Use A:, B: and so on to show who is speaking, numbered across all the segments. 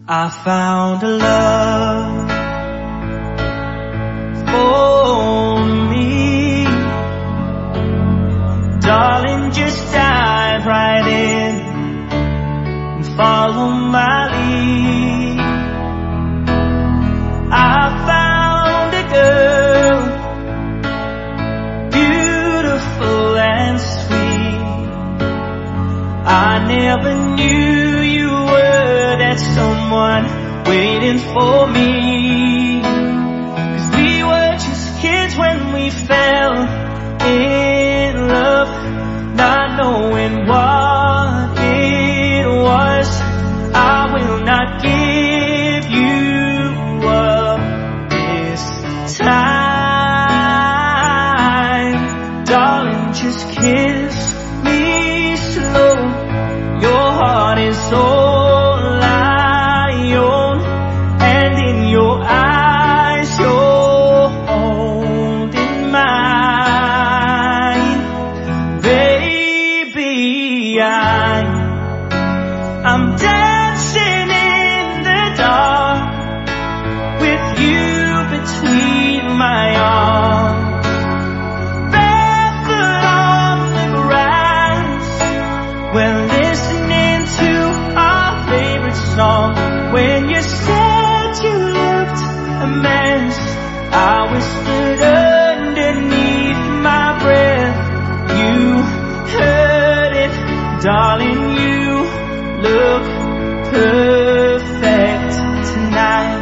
A: I found a love for me. Darling, just dive right in and follow my lead. I found a girl, beautiful and sweet. I never knew you were that someone waiting for me. 'Cause we were just kids when we fell in love, not knowing what it was. I will not give you up this time. Darling, just kiss me slow. Your heart is all I own, and in your eyes you're holding mine. Baby, I'm dancing in the dark with you between my arms, barefoot on the grass. We're listening to our favorite song. When you said you looked a mess, I whispered underneath my breath. You heard it, darling, you look perfect tonight.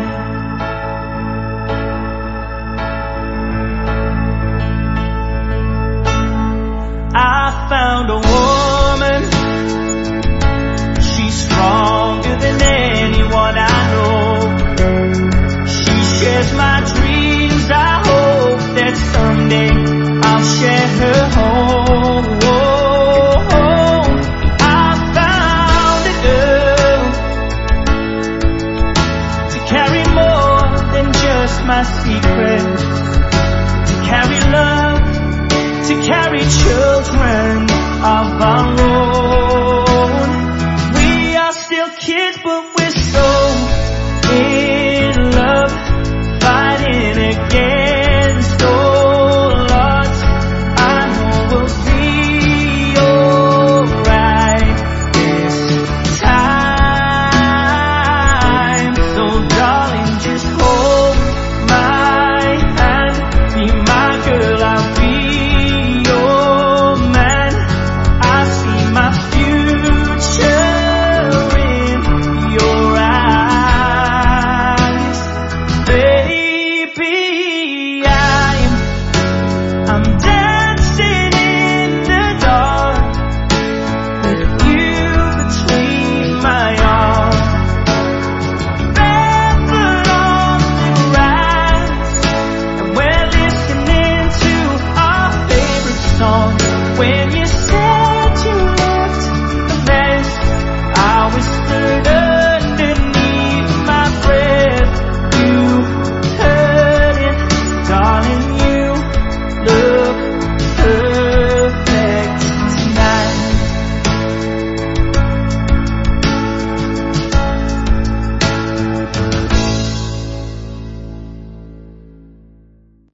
A: I found a woman, she's stronger than anyone I know. She shares my dreams, I hope that someday I'll share her home. I found a girl to carry more than just my secrets, to carry love, to carry children of our own. We are still kids, but we're so in love, fighting against all odds. I know we'll be alright this time. So darling, just hold my hand, be my girl, I'll be your man. I see my future in your eyes. Baby, I'm dancing in the dark with you between my arms, barefoot on the grass. And we're listening to our favorite song. When you say